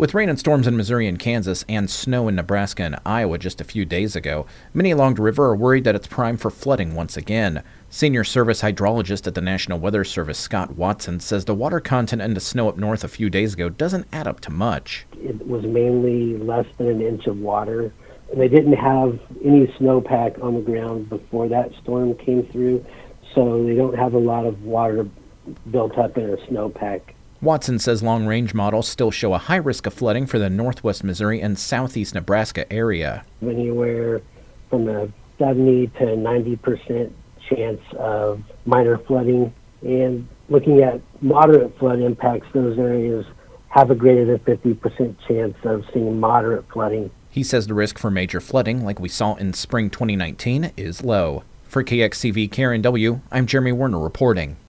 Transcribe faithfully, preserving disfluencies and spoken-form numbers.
With rain and storms in Missouri and Kansas and snow in Nebraska and Iowa just a few days ago, many along the river are worried that it's primed for flooding once again. Senior service hydrologist at the National Weather Service, Scott Watson, says the water content in the snow up north a few days ago doesn't add up to much. It was mainly less than an inch of water. They didn't have any snowpack on the ground before that storm came through, so they don't have a lot of water built up in a snowpack. Watson says long-range models still show a high risk of flooding for the northwest Missouri and southeast Nebraska area. Anywhere from a seventy to ninety percent chance of minor flooding. And looking at moderate flood impacts, those areas have a greater than fifty percent chance of seeing moderate flooding. He says the risk for major flooding, like we saw in spring twenty nineteen, is low. For K X C V K R N W, I'm Jeremy Werner reporting.